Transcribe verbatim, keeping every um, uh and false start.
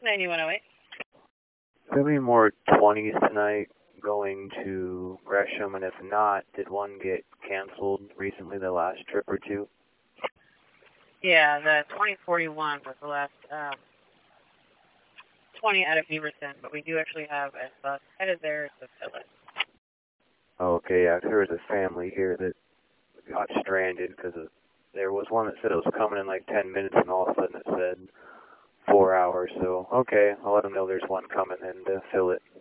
ninety-one oh eight. There'll be more twenties tonight going to Gresham, and if not, did one get canceled recently, the last trip or two? Yeah, the twenty forty-one was the last um, twenty out of Beaverton, but we do actually have a bus headed there to fill it. Okay, yeah, there was a family here that got stranded because there was one that said it was coming in like ten minutes, and all of a sudden it said four hours. So, okay, I'll let them know there's one coming and uh, fill it.